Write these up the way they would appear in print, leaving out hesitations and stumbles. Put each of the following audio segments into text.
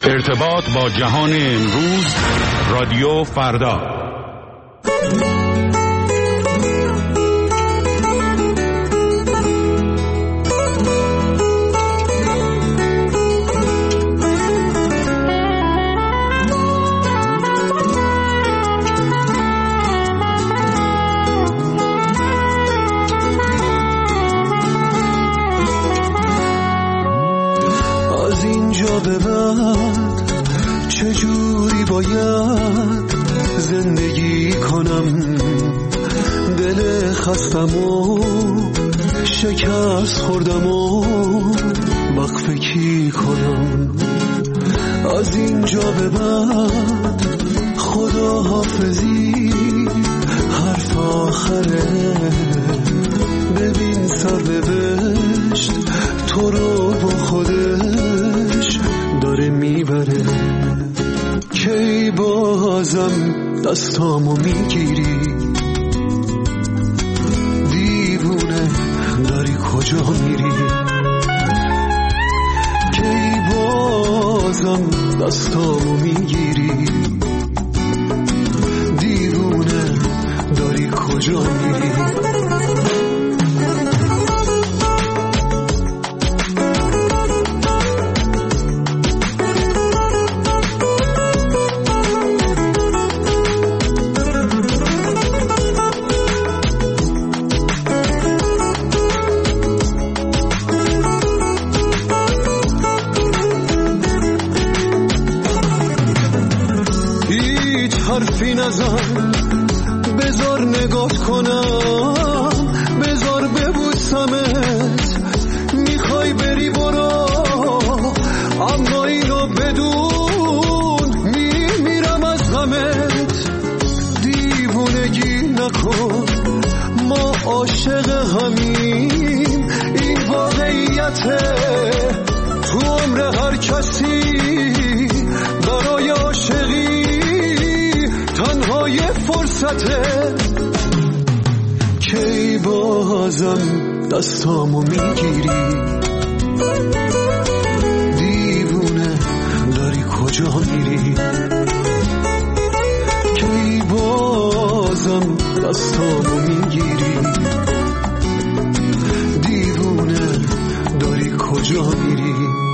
ارتباط با جهان امروز، رادیو فردا. از اینجا به بعد چجوری باید زندگی کنم؟ دل خستم و شکست خوردم و وقف کی کنم؟ از اینجا به بعد خدا حافظی حرف آخره. ببین سرنوشت تو رو با خودش داره میبره. کی بازم دستامو میگیری؟ دیوونه داری کجا میری؟ کی بازم دستامو میگیری؟ دیوونه داری کجا میری؟ حرفی نزن، بذار نگات کنم، بذار ببوسمت. میخوای بری برو، اما اینو بدون میمیرم از غمت. دیوونگی نکن، ما عاشق همیم، این واقعیته. تو عمر هر کسی برای عاشقی تنها یه فرصته. کی بازم دستامو میگیری؟ دیوونه داری کجا میری؟ کی بازم دستامو میگیری؟ دیوونه داری کجا میری؟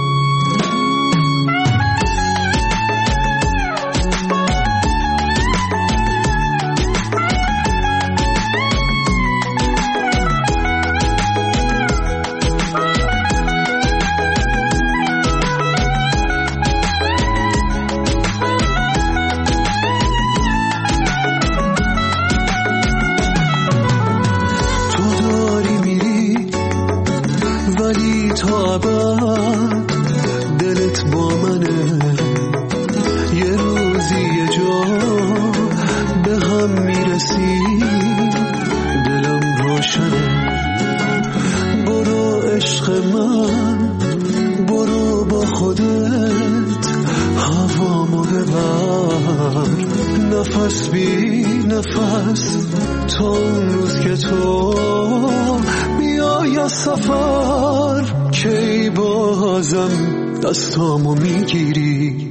دلت با منه، یه روزی یه جا به هم میرسی، دلم روشنه. برو عشق من، برو با خودت هوامو ببر. نفس بی نفس تا اون روز که تو بیای از سفر. کی بازم دستامو میگیری؟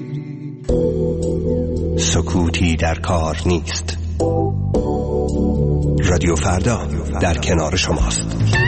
سکوتی در کار نیست. رادیو فردا در کنار شماست.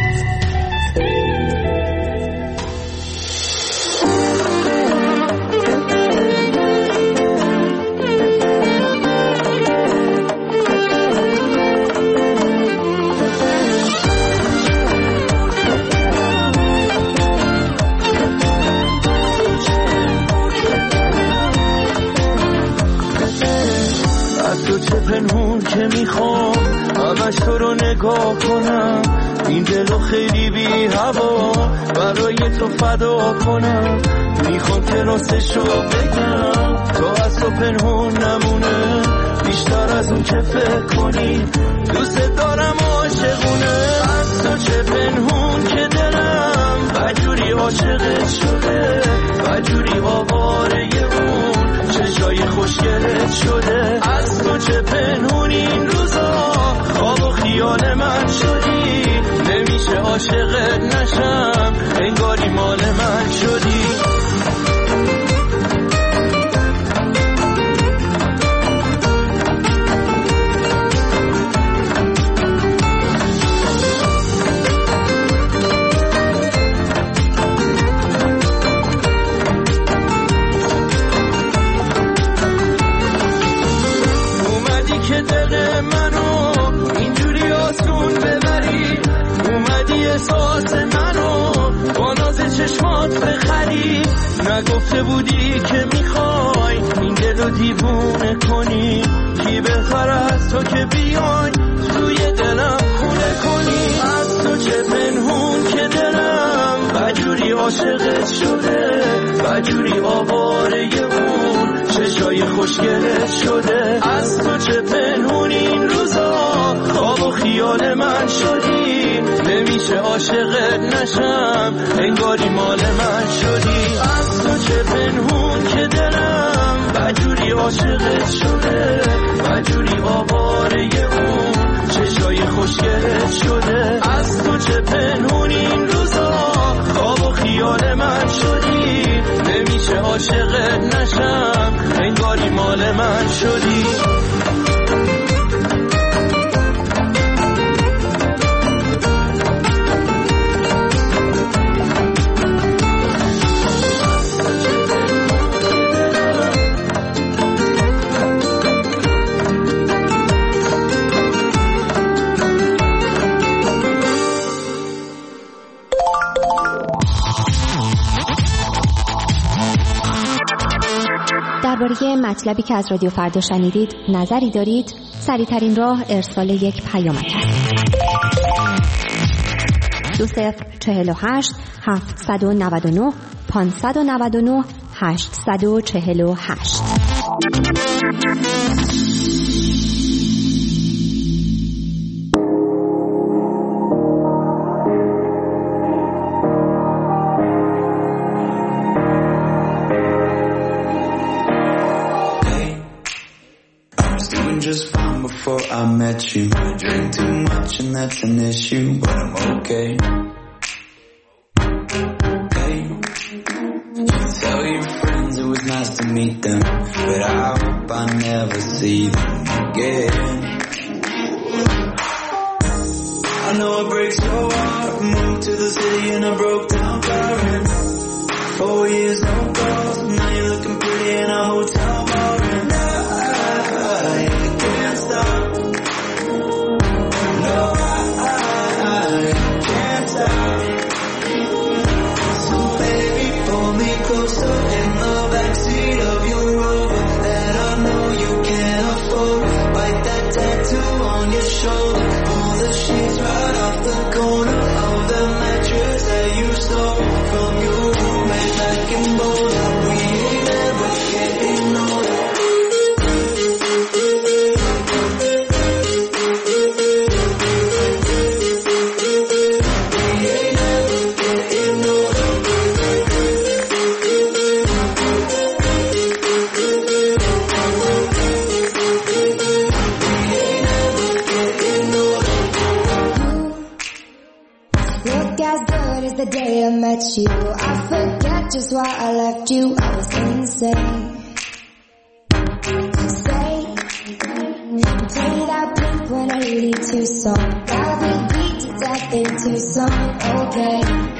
پنهون که میخوام همش تو رو نگاه کنم، این دلو خیلی بی هوا برای تو فدا کنم. میخوام که راستشو بگم، تو از تو پنهون نمونه، بیشتر از اون که فکر کنی. دوست دارم عاشقونه، از تو چه پنهون که دلم بجوری عاشقت شده، بجوری آواره اون چشای خوشگلت شده. از تو چه پنهون این روزا خواب و خیال من شدی، نمیشه عاشقت نشم انگاری مال من شدی. نگفته بودی که میخوای این دلو دیوونه کنی؟ کی بهتر از تو که بیای توی دلم خونه کنی؟ از تو چه پنهون که دلم بجوری عاشقت شده، بجوری آواره اون چشای خوشگلت شده. از تو چه پنهون این روزا خواب و خیال من شدی، نمیشه عاشقت نشم انگاری مال من شدی. از تو چه پنهون که دلم بجوری عاشقت شده، بجوری آواره اون چشای خوشگلت شده. از تو چه پنهون این روزا خواب و خیال من شدی، نمیشه عاشقت نشم انگاری مال من شدی. درباره مطلبی که از رادیو فردا شنیدید نظری دارید؟ سریع‌ترین راه ارسال یک پیامک است. 2048 799 599 848. Just fine before I met you. I drink too much and that's an issue, but I'm okay. Hey, you tell your friends it was nice to meet them, but I hope I never see them again. I know it breaks your heart. Moved to the city in a broke down car and 4 years no calls. Now you're looking pretty in a hotel bar and I can't stop. No, I can't stop. So baby, pull me closer in the backseat of your Rover that I know you can't afford. Bite that tattoo on your shoulder. Pull the sheets right off the corner of the mattress that you stole from your roommate back in Boulder. We ain't never getting older. The day I met you, I forget just why I left you. I was insane. Stay, play that Blink-182 song. I'll be beat to death in Tucson. Okay.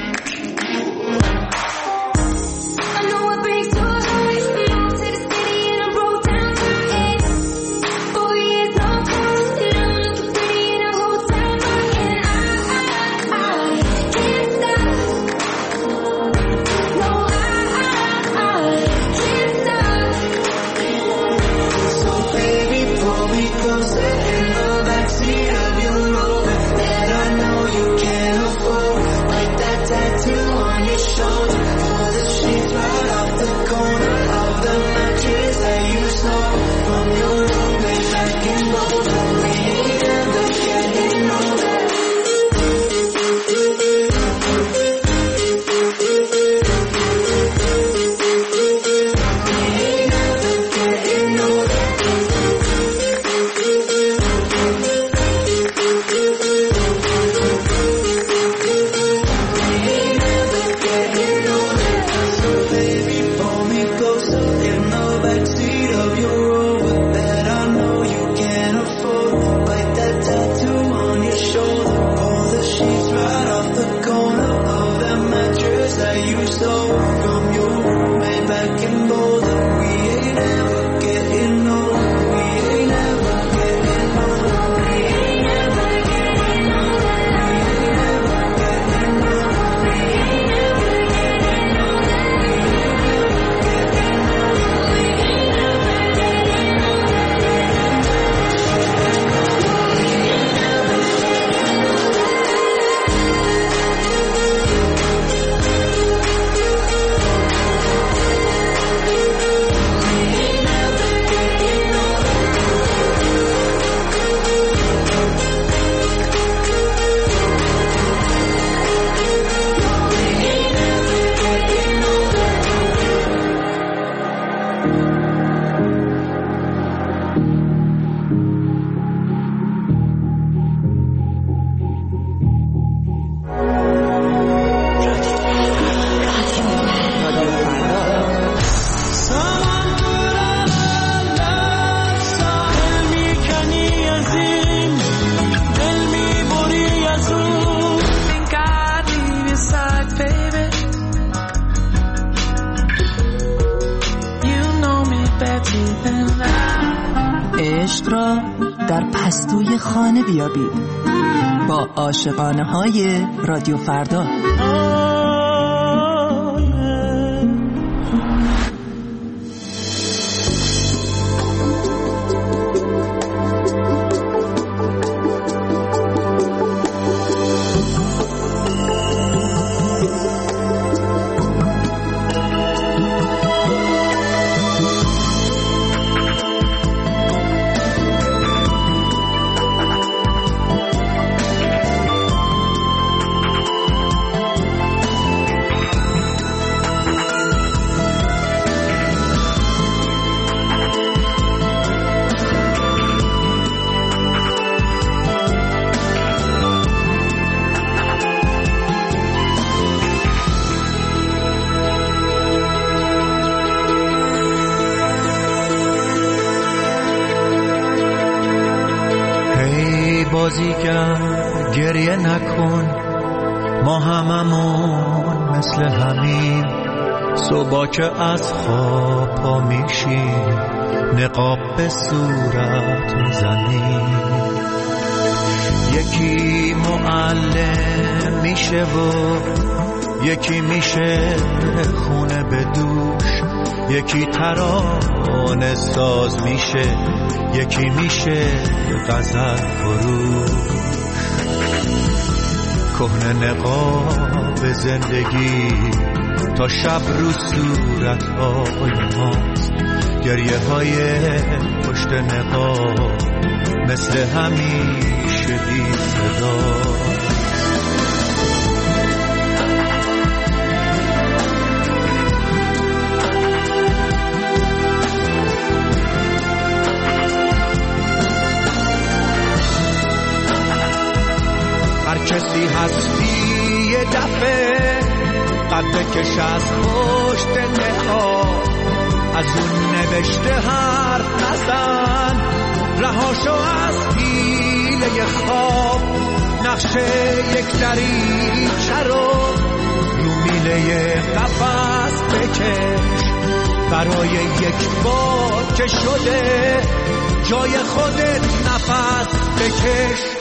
I know it breaks your heart. Moved to the city in a broke down car. 4 years no calls, and I'm looking pretty in a hotel bar. And I can't stop. No, I can't stop. So baby, pull me closer in the backseat of your Rover that I know you can't afford. Like that عشق را در پستوی خانه بیابید با عاشقانه های رادیو فردا. بازیگر گریه نکن، ما هممون مثل همین. صبح که از خواب پا میشیم نقاب به صورت میزنیم. یکی معلم میشه و یکی میشه خونه به دوش. یکی ترانه ساز میشه، یکی میشه غزل فروش. کهنه نقاب زندگی تا شب رو صورت‌های ماست. گریه های پشت نقاب مثل همیشه بی صدا. هر کسی هستی یه دفعه قد بکش از پشت نقاب. از اون نوشته حرف نزن، رهاشو از حیله خواب. نقشه یک دریچه رو میله قفس بکش. برای یک بار که شده جای خودت نفس بکش.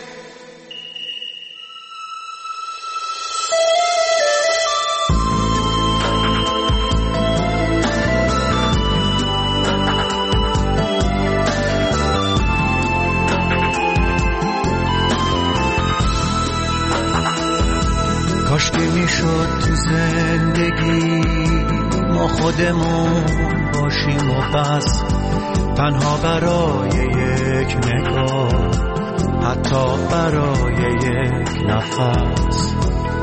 کاشکی میشد تو زندگی ما خودمون باشیم و بس، تنها برای یک نگاه، حتی برای یک نفس.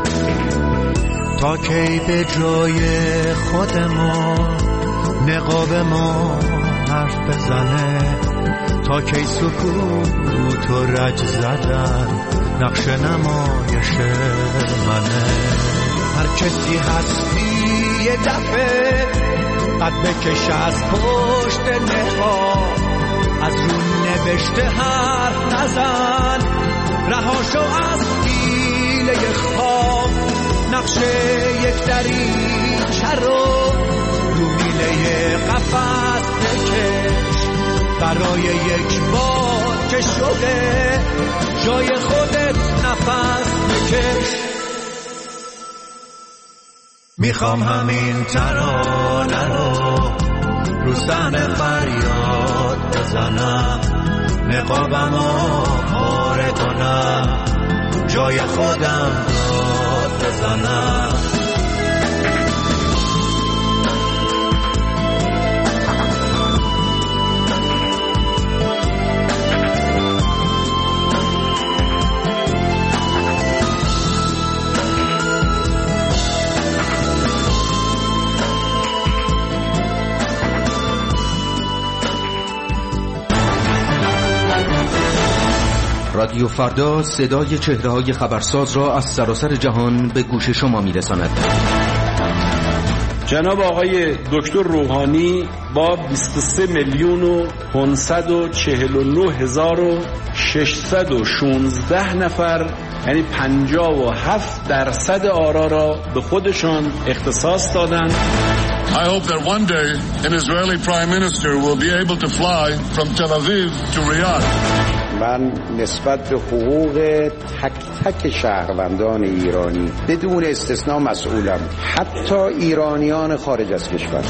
تا کی به جای خودمون نقاب ما حرف بزنه؟ تا کی سکوت و رج زدن نقش نمایش منه؟ هر کسی هستی یه دفعه قد بکش از پشت نقاب. از رو نوشته حرف نزن، رهاشو از حیله خواب. نقشه یک دریچه رو میله قفس بکش. برای یک بار که شده جای خودت نفس بکش. میخوام همین ترانه رو صحنه فریاد بزنم، نقابمو پاره کنم، جای خودم داد بزنم. رادیو فردا صدای چهره‌های خبرساز را از سراسر جهان به گوش شما می‌رساند. جناب آقای دکتر روحانی با 23,549,616 نفر، یعنی 57% آرا را به خودشان اختصاص دادند I hope that one day an Israeli prime minister will be able to fly from Tel Aviv to Riyadh. من نسبت به حقوق تک تک شهروندان ایرانی بدون استثناء مسئولم، حتی ایرانیان خارج از کشور.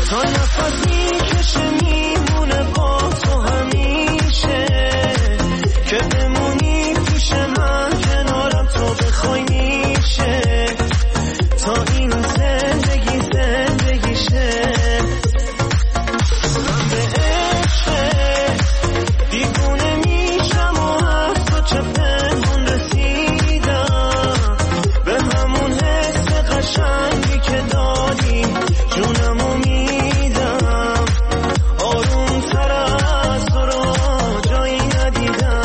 تا نفس میکشه میمونه با تو همیشه که بمونی پیش من کنارم تو بخوای میشه تا این زندگی زندگیشه من به عشق دیوونه میشم و از تو چه پنهون رسیدم به همون حس قشنگی که دادی جونمو میدم آروم تر از تو رو جایی ندیدم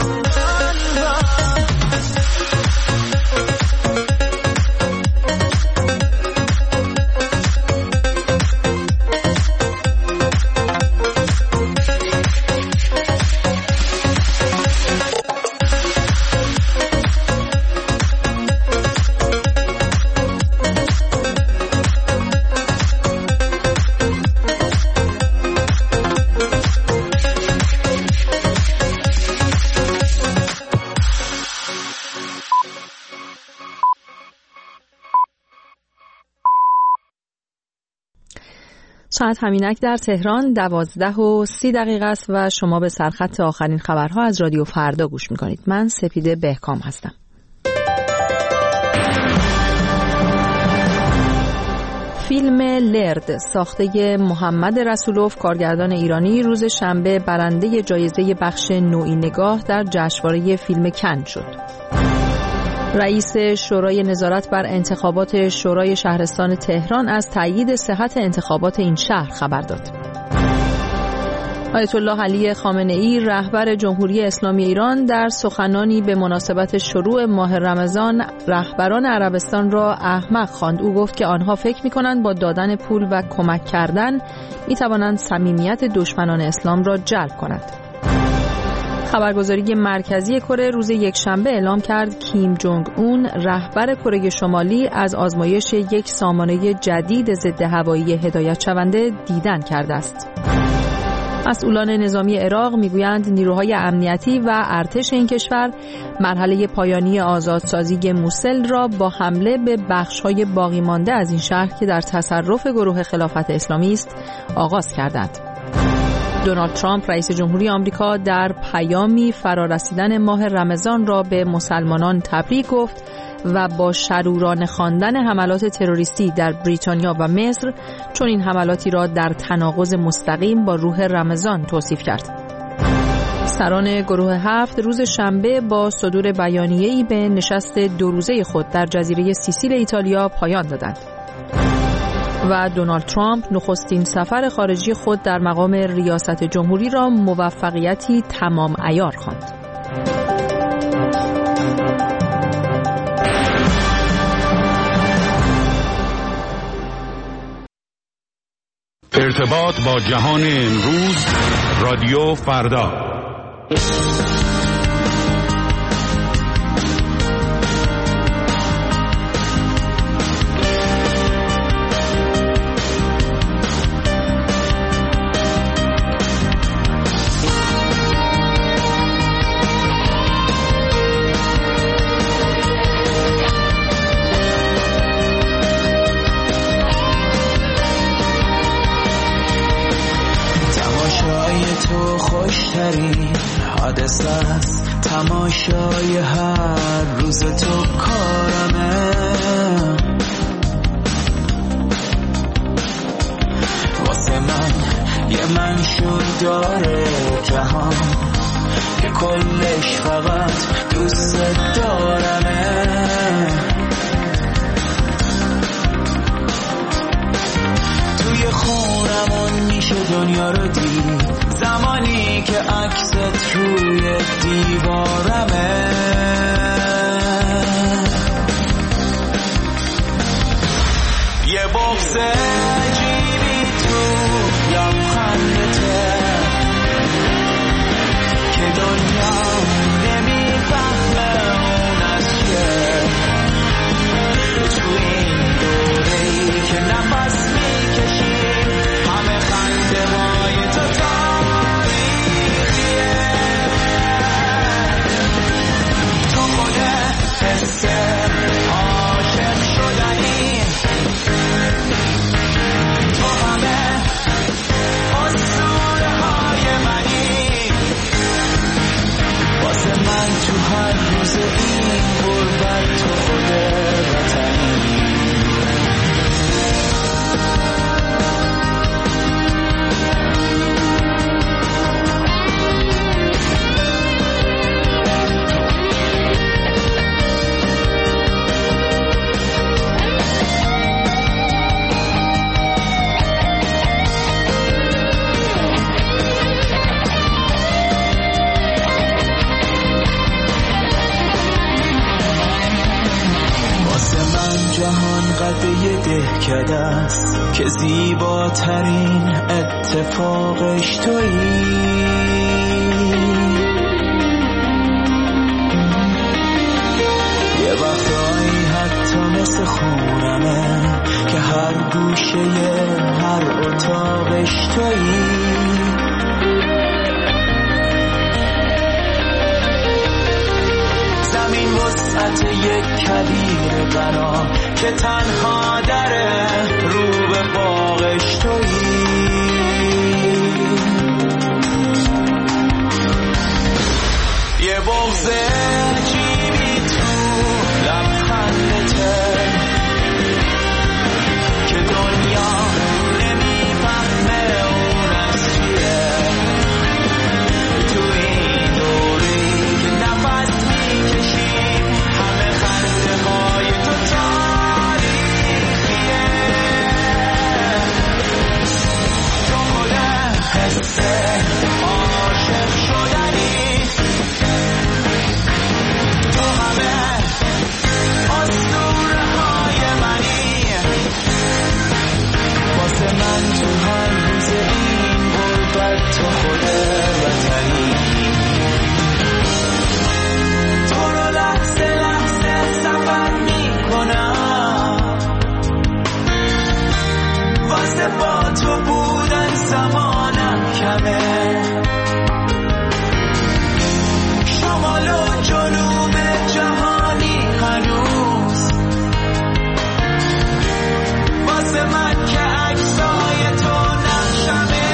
ساعت همینک در تهران 12:30 است و شما به سرخط آخرین خبرها از رادیو فردا گوش میکنید. من سپیده بهکام هستم. فیلم لرد ساخته محمد رسولوف کارگردان ایرانی روز شنبه برنده جایزه بخش نوعی نگاه در جشنواره فیلم کن شد. رئیس شورای نظارت بر انتخابات شورای شهرستان تهران از تأیید صحت انتخابات این شهر خبر داد. آیت الله علی خامنه‌ای رهبر جمهوری اسلامی ایران در سخنانی به مناسبت شروع ماه رمضان رهبران عربستان را احمق خواند. او گفت که آنها فکر می‌کنند با دادن پول و کمک کردن می‌توانند صمیمیت دشمنان اسلام را جلب کنند. خبرگزاری مرکزی کره روز یکشنبه اعلام کرد کیم جونگ اون رهبر کره شمالی از آزمایش یک سامانه جدید ضد هوایی هدایت شونده دیدن کرده است. مسئولان نظامی عراق میگویند نیروهای امنیتی و ارتش این کشور مرحله پایانی آزادسازی موسل را با حمله به بخش‌های باقی مانده از این شهر که در تصرف گروه خلافت اسلامی است آغاز کردند. دونالد ترامپ رئیس جمهوری آمریکا در پیامی فرارسیدن ماه رمضان را به مسلمانان تبریک گفت و با شرورانه خواندن حملات تروریستی در بریتانیا و مصر چون این حملاتی را در تناقض مستقیم با روح رمضان توصیف کرد. سران گروه 7 روز شنبه با صدور بیانیه‌ای به نشست 2 روزه خود در جزیره سیسیل ایتالیا پایان دادند. و دونالد ترامپ نخستین سفر خارجی خود در مقام ریاست جمهوری را موفقیتی تمام عیار خواند. ارتباط با جهان امروز رادیو فردا. تماشای هر روز تو کارمه واسه من یه منشور داره جهان که کلش فقط دوست دارمه توی خونمون میشه دنیا رو دید زمانی که عکست روی دیوارمه یه بغض عجیبی تو لبخندته که دنیا نمیفهمه اون از چیه تو این دوره‌ای که نفس میکشیم همه خنده های تو عاشق شدنی تو همه دکه است که زیباترین اتفاقش تویی. یه وقتایی حتی مثل خونمه که هر گوشه هر اتاقش تویی. زمین وسعت یک کویر بنا که تنها دره رو به باغش تویی. یه بغض عجیبی تو لبخندته که دنیا نمیفهمه اون از چیه. تو این دوری که نفس میکشی همه خنده های تو تاریخیه. تو خود حس عاشق شدنی، تو همه اسطوره های منی. واسه من تو هر روز این غربت تو خود وطنی. تو رو لحظه لحظه سفر میکنم واسه با تو بودن زمانم کمه. شمال و جنوب جهانی هنوز واسه من که عکسای تو نقشمه.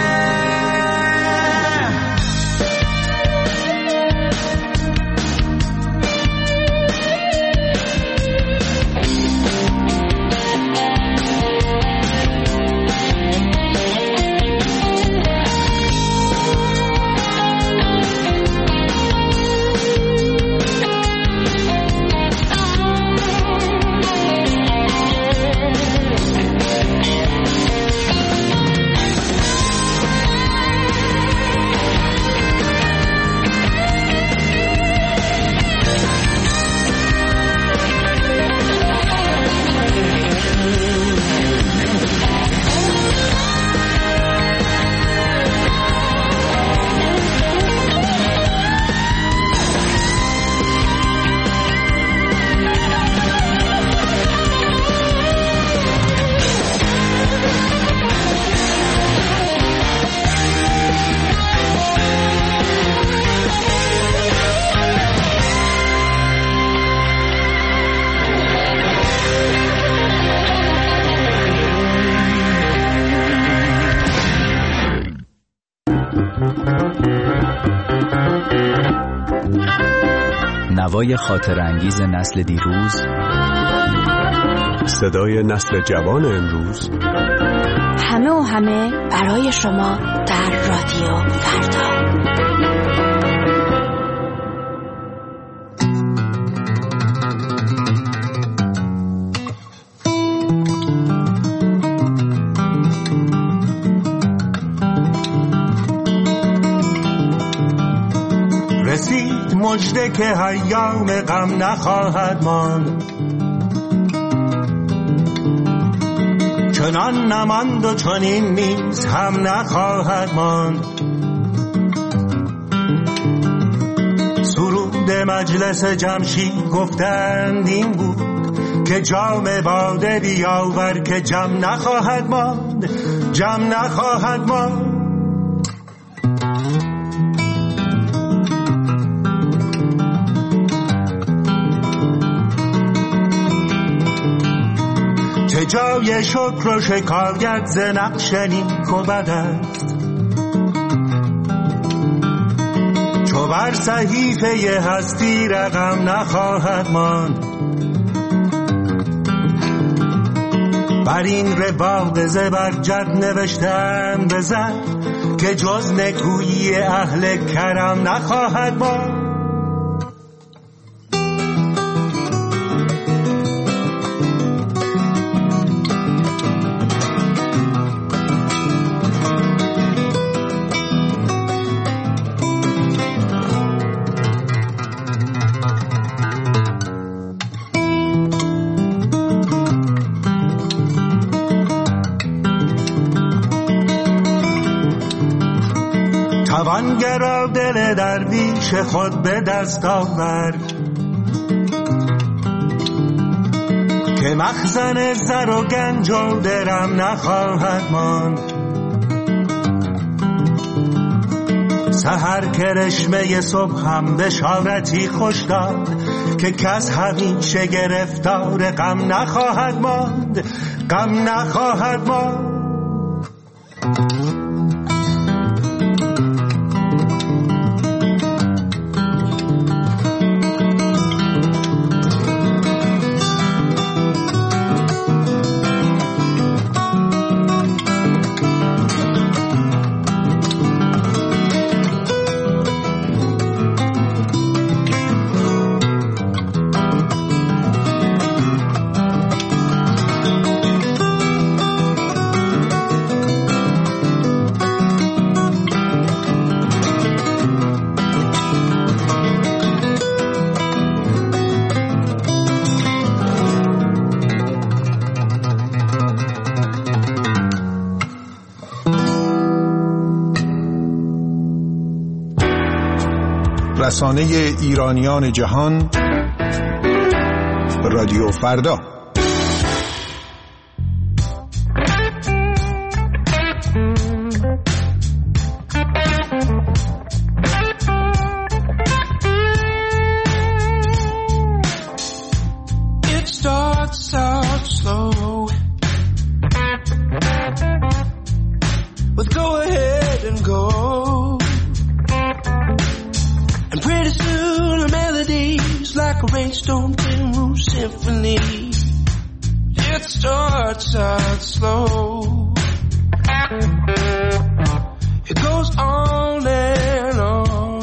نوای خاطر انگیز نسل دیروز، صدای نسل جوان امروز، همه و همه برای شما در رادیو فردا. رسید مژده که ایام غم نخواهد ماند، چنان نماند و چنین نیز هم نخواهد ماند. سرود مجلس جمشید گفتند این بود که جام باده بیاور که جم نخواهد ماند، جم نخواهد ماند. جای شکر و شکایت ز نقش نیک و بد است، چو بر صحیفه هستی رقم نخواهد ماند. بر این رواق زبرجد نوشتم بزن که جز نکویی اهل کرم نخواهد ماند. توانگرا دل درویش خود به دست آورد که مخزن زر و گنج و درم نخواهد ماند. سحر کرشمه صبح هم بشارتی خوش داد که کس همیشه گرفتار غم نخواهد ماند، غم نخواهد ماند. رسانه ایرانیان جهان رادیو فردا. It starts out slow with go ahead and go. Pretty soon a melody's like a rainstorm Tin Roof Symphony. It starts out slow. It goes on and on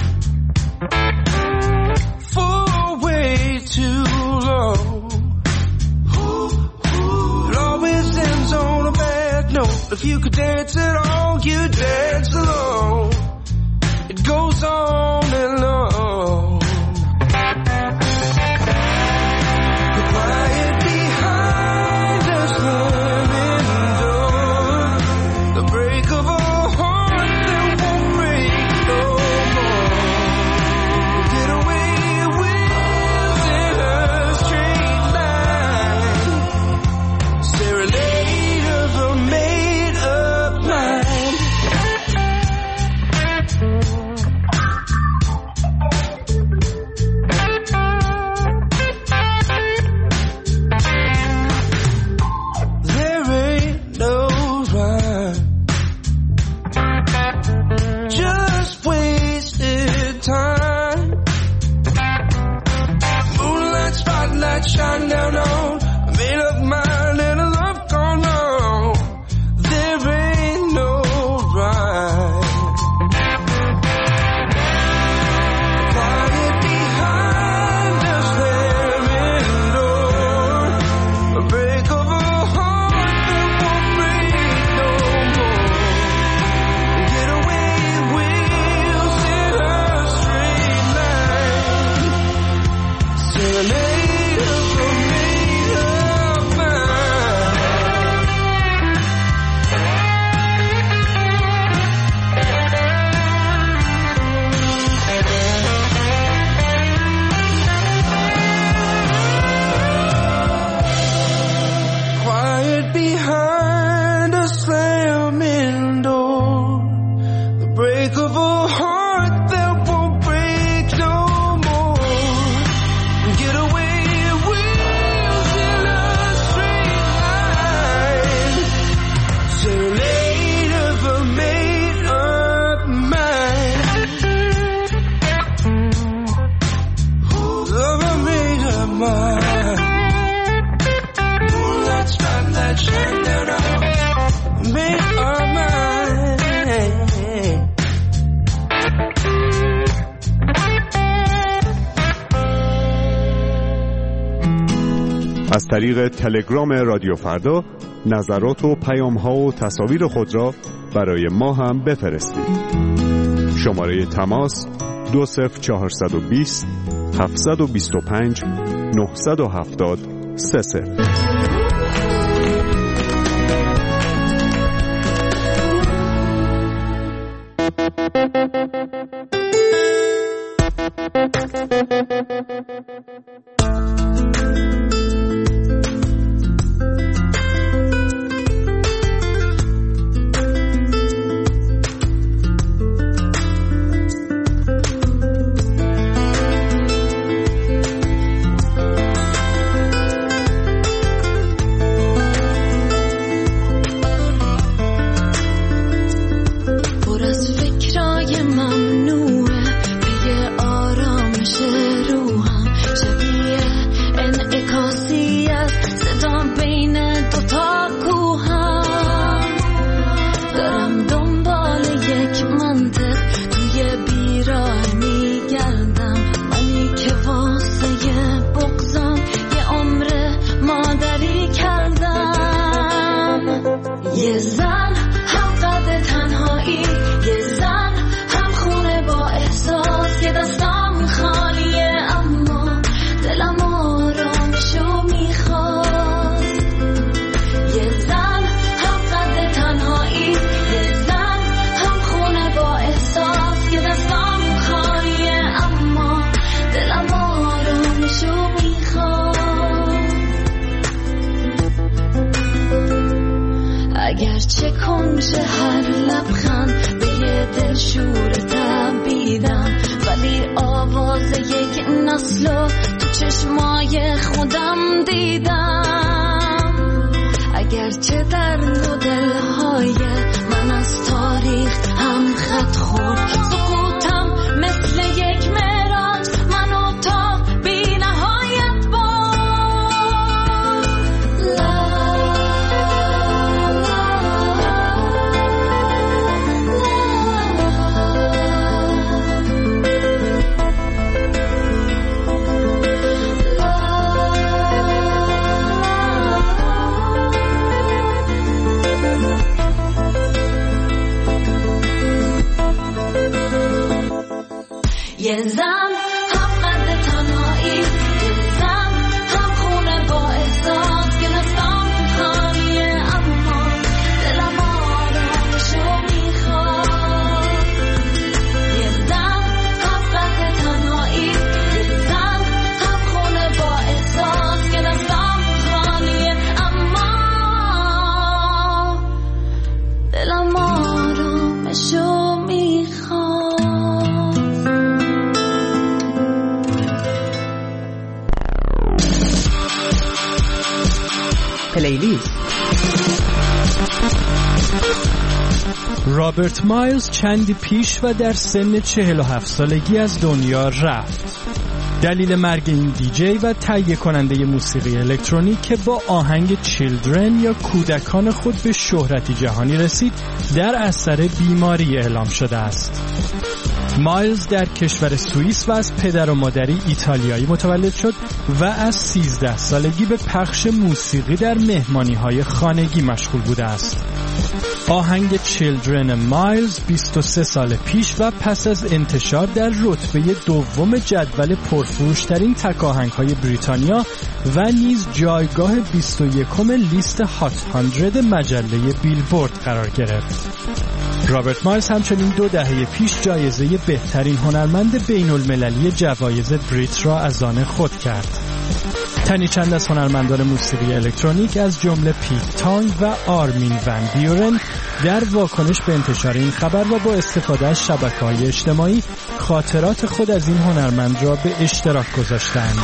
for way too long. It always ends on a bad note. If you could dance at all, you'd dance alone. It goes on and on. The quiet behind a slamming door, the break of a heart that won't break no more. Get away wheels in a straight line, serenade of a made-up mind. Shine down on a made up mind and a love gone wrong. There ain't no right. Quiet behind a slamming door, a break of a heart that won't break no more. Get away wheels in a straight line, serenade. Behind a slamming door, the break of a heart that won't break no more. Get away wheels in a straight line, serenade of a made-up mind. Of a made-up mind. Let's find that shine down on make our mind. از طریق تلگرام رادیو فردا نظرات و پیام‌ها و تصاویر خود را برای ما هم بفرستید. شماره تماس 20420 725 970 30. یه زن هم قد تنهایی، یه زن هم خونه با احساس، که دستم خالیه اما دلم آرامشو میخواد. یه زن هم قد تنهایی، یه زن هم خونه با احساس، که دستم خالیه اما دلم آرامشو میخواد. اگرچه کنج هر لبخند به یه دلشور تبیدم، ولی آواز یک نسلو تو چشمای خودم دیدم. اگرچه در دو دلهای من از تاریخ هم خط خورد، سکوتم مثل یک معراج منو تا بی نهایت یه زن هم قد تنهایی، یه زن هم خونه با احساس، که دستم خالیه اما دلم آرامشو میخواد. یه زن هم قد تنهایی، یه زن هم خونه با احساس، که دستم خالیه اما دلم آرامشو میخواد. پلیلیست. رابرت مایلز چندی پیش و در سن 47 سالگی از دنیا رفت. دلیل مرگ این دیجی و تهیه کننده موسیقی الکترونیک که با آهنگ چیلدرن یا کودکان خود به شهرتی جهانی رسید در اثر بیماری اعلام شده است. مایلز در کشور سوئیس و از پدر و مادری ایتالیایی متولد شد و از 13 سالگی به پخش موسیقی در مهمانی‌های خانگی مشغول بوده است. آهنگ چیلدرن مایلز 23 سال پیش و پس از انتشار در رتبه دوم جدول پرفروشترین تک آهنگ‌های بریتانیا و نیز جایگاه 21 لیست هات 100 مجله بیلبورد قرار گرفت. رابرت مایلز همچنین 2 دهه پیش جایزه بهترین هنرمند بین المللی جوایز بریت را از آن خود کرد. تنی چند از هنرمندان موسیقی الکترونیک از جمله پیت تانگ و آرمین ون بیورن در واکنش به انتشار این خبر و با استفاده از شبکه‌های اجتماعی خاطرات خود از این هنرمند را به اشتراک گذاشتند.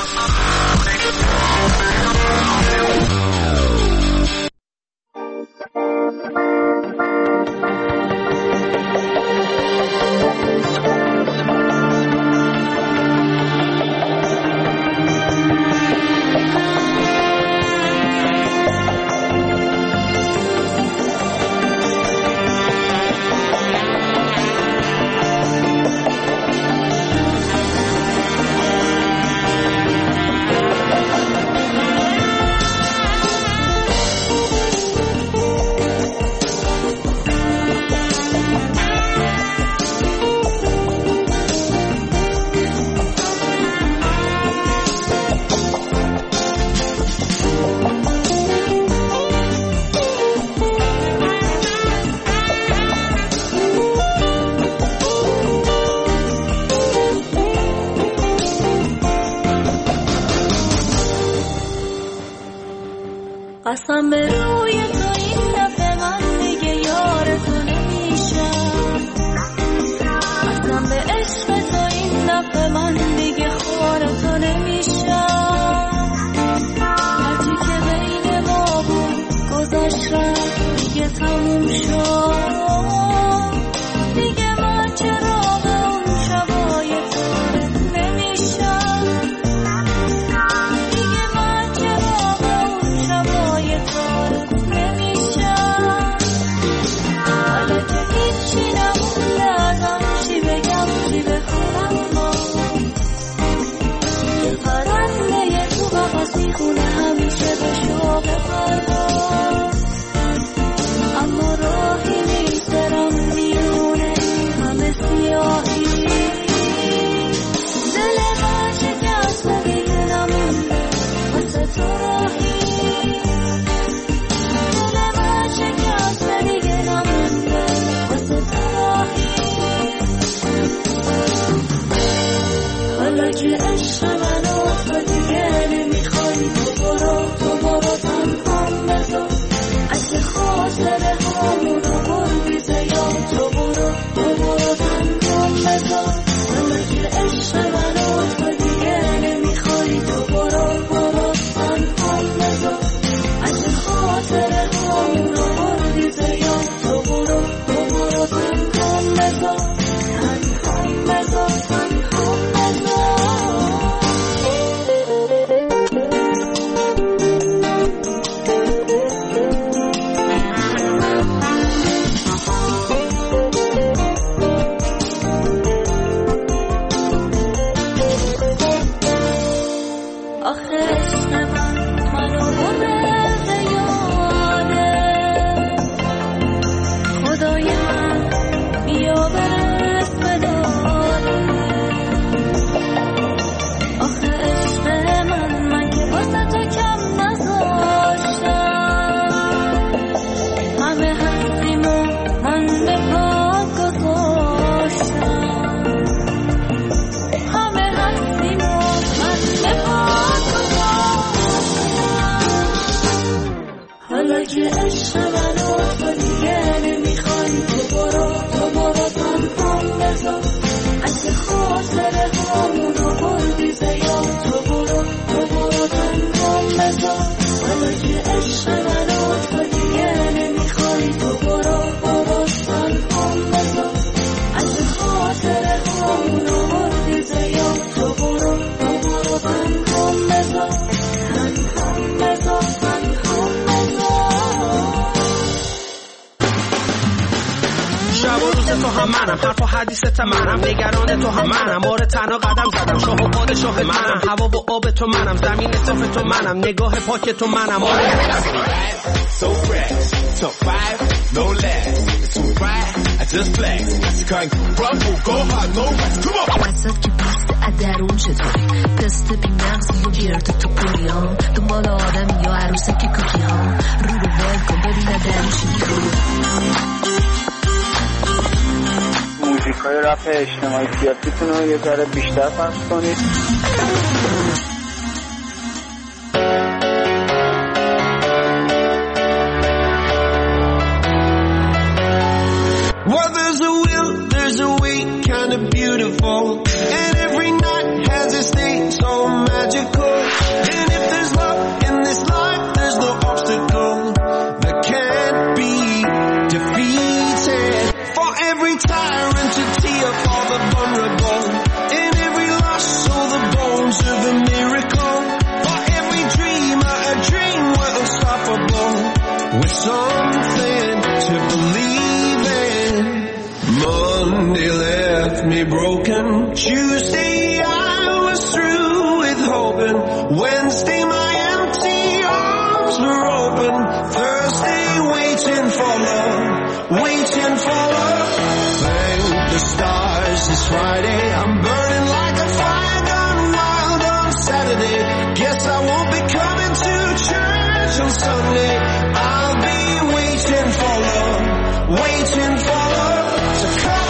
هستیم من به پا گذاشتم همه هستیم من به پا گذاشتم حالا که عشق منو تو دیگه نمیخوای تو برو تنهام بذار از خاطره همونو بردی زیاد تو برو تنهام بذار حالا که عشق منو تو دیگه نمیخوای تو برو تنهام بذار از خاطره همونو بردی زیاد تو برو تنهام بذار تنهام بذار شب و روز تو هم منم حرف و حدیثت منم نگران تو هم منم آره تنها قدم زدم شاه و پادشاه منم هوا و آب تو منم زمین صاف تو منم نگاه پاک تو منم آره So fresh, top 5, no less. It's too bright, I just flex. You can't rumble, go hard, no rest. Come on. وسط که پیست ادرون چطوری دست بی مغزی و گرد تو کوری ها دنبال آدم یا عروسه که کوکی ها رو ول کن ببینه درش موزیکای رپ اجتماعی سیاسیتون رو یه ذره بیشتر پخش کنید. Well, there's a will, there's a way, kinda beautiful. And every night has its day so magical. And if there's love in this life, there's no obstacle that can't be defeated. For every tyrant to tear for the vulnerable. In every loss, so the bones of a miracle. For every dreamer, a dream we're unstoppable. With something to believe in. Monday left me broken. Tuesday I was through with hoping. Wednesday my empty arms were open. Thursday waiting for love. Waiting for love. Thank the stars it's Friday. I'm burning like a fire gone wild on Saturday. Guess I won't be coming to church on Sunday. I'll be waiting for love. Waiting for love to come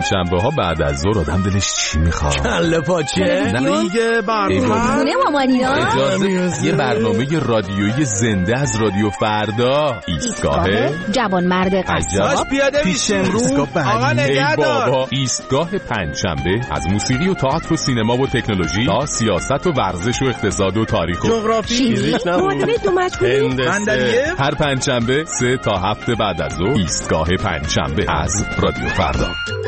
پنجشنبه ها بعد از ظهر آدم دلش چی میخواد؟ کله پاچه؟ نه دیگه خونه مامانینا. اجازه یه برنامه رادیویی زنده از رادیو فردا. ایستگاه جوانمرد قصاب. پیش امروز آقا نگهدار. بابا ایستگاه پنجشنبه از موسیقی و تئاتر و سینما و تکنولوژی تا سیاست و ورزش و اقتصاد و تاریخ و جغرافی، فیزیک، هندسه. هر پنجشنبه 3 تا 7 بعد از ظهر ایستگاه پنجشنبه از رادیو فردا.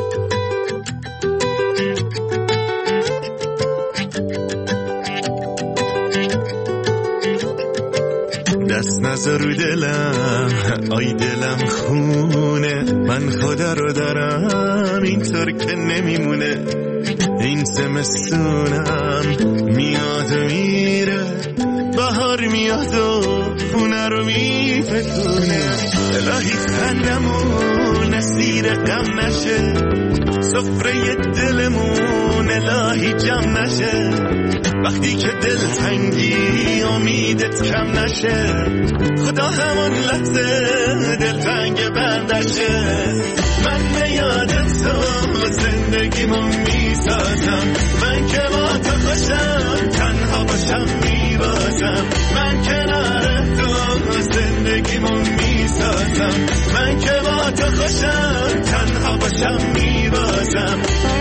دست نذار رو دلم، آی دلم خونه، من خدا رو دارم اینطور که نمیمونه. این زمستونم میاد و میره، بهار میاد و خونه رو میفتونه. الهی خندمون اسیر غم نشه، سفره دلمون الهی جمع نشه. وقتی که دل تنگی امیدت کم نشه، خدا همون لحظه دل تنگ بندشه. من به یاد تو زندگیمو میسازم، من که با تو خوشم تنها باشم میبازم. من کنار تو زندگیمو میسازم، من که با تو خوشم تنها باشم میبازم.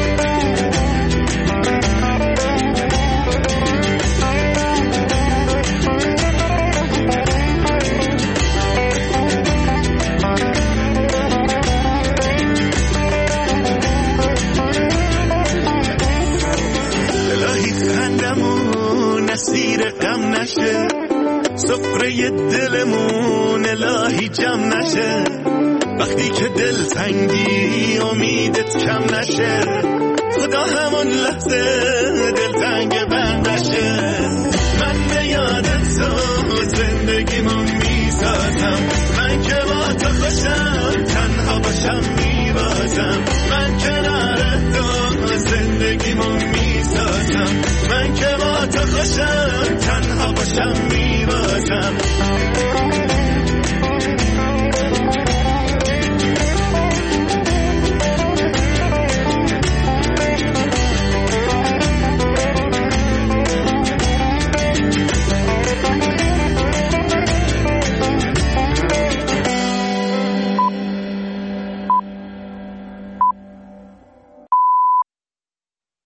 اسیر غم نشه، سفره دلمون الهی جمع نشه. وقتی که دل تنگی امیدت کم نشه، خدا همون لحظه دل تنگ بندشه. من به یاد تو زندگیمو میسازم، من که با تو خوشم تنها باشم میبازم. من کنار